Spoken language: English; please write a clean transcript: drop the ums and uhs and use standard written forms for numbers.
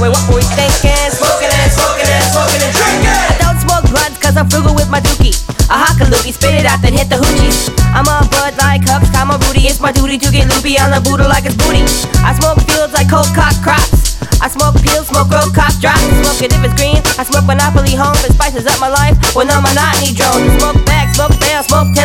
boy, what were we thinking? Smoking and drinking. I don't smoke blunts cause I'm frugal with my dookie. I hock a loogie, spit it out, then hit the hoochies. I'm on Bud like Hucks, I'm a Rudy. It's my duty to get loopy on the Buddha like it's booty. I smoke fields like cold cock crops. I smoke peels, smoke road cops, drops. Smoke it if it's green. I smoke Monopoly home, it spices up my life with no monotony drones. I smoke bags, smoke bales, smoke